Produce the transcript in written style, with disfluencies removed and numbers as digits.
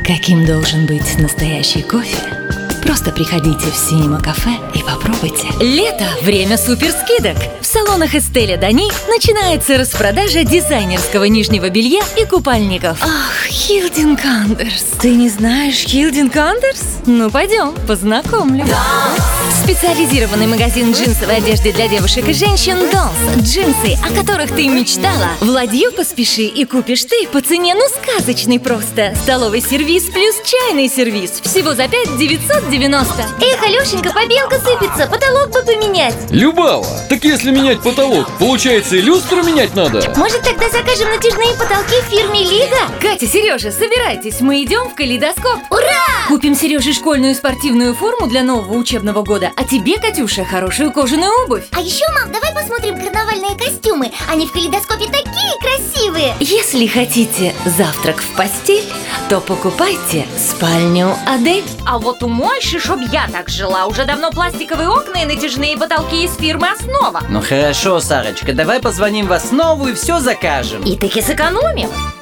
каким должен быть настоящий кофе, просто приходите в Cinema Cafe и попробуйте. Лето – время суперскидок. В салонах Estée Lauder начинается распродажа дизайнерского нижнего белья и купальников. Ах, Хилдинг Андерс. Ты не знаешь Хилдинг Андерс? Ну, пойдем, познакомлю. Специализированный магазин джинсовой одежды для девушек и женщин Dolls. Джинсы, о которых ты мечтала. В Ладью поспеши и купишь ты по цене, ну, сказочной просто. Столовый сервиз плюс чайный сервиз. Всего за 5 990. Эх, Алешенька, побелка сыпется, потолок бы поменять. Любава, так если менять потолок, получается и люстру менять надо? Может, тогда закажем натяжные потолки в фирме Лига? Катя, Сережа, собирайтесь, мы идем в калейдоскоп. Ура! Купим Сереже школьную спортивную форму для нового учебного года, а тебе, Катюша, хорошую кожаную обувь. А еще, мам, давай посмотрим карнавальные костюмы. Они в калейдоскопе такие красивые. Если хотите завтрак в постель, то покупайте спальню Адель. А вот у Мойши, чтоб я так жила, уже давно пластиковые окна и натяжные потолки из фирмы «Основа». Ну хорошо, Сарочка, давай позвоним в «Основу» и все закажем. И таки сэкономим.